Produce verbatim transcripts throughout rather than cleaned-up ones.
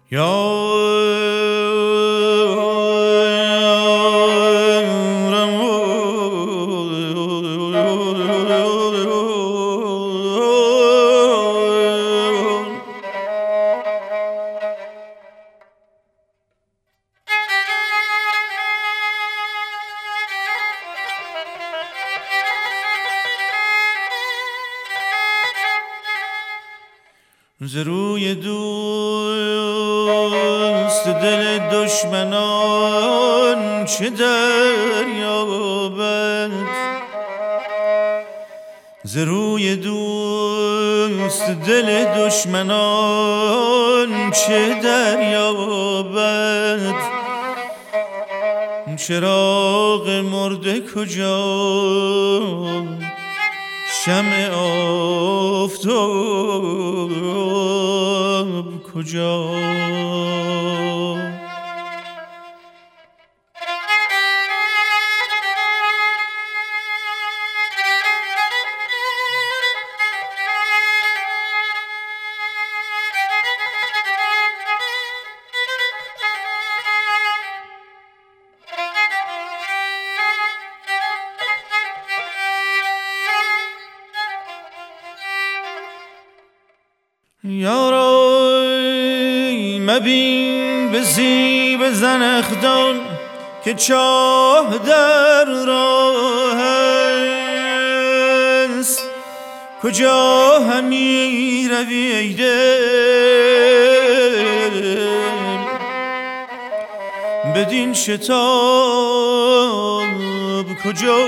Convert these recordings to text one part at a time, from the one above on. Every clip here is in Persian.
ز روی دوست دل دشمنان چه دریابد، ز روی دوست دل دشمنان چه دریابد. چراغ مرده کجا، شمع آفتاب کجا؟ یارای مبین به زیب زنخدان که چاه در راه است، کجا همی روی ای دل بدین شتاب کجا؟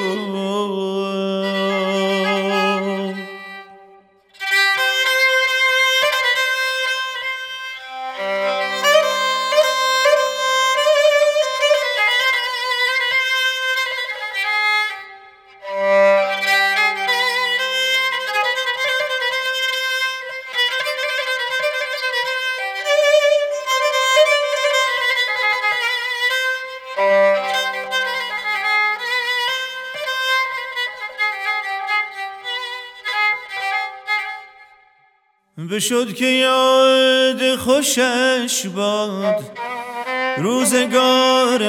بشد که یاد خوشش باد روزگار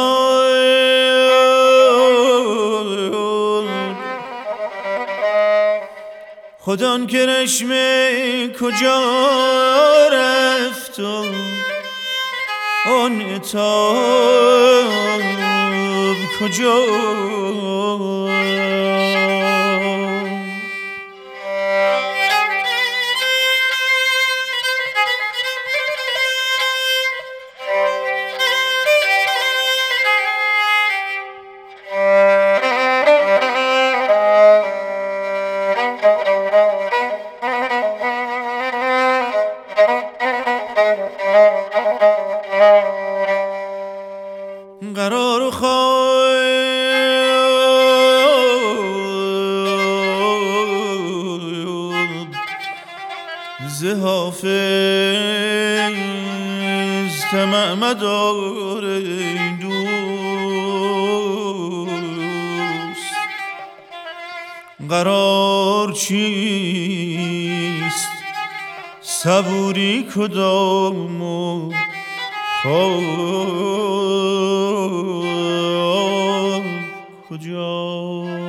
وصال، خود آن که رشمه کجا رفت و آن عتاب کجا؟ قرار خواب ز حافظ طمع مدار ای دوست، قرار چیست صبوری کدام و خواب کجا؟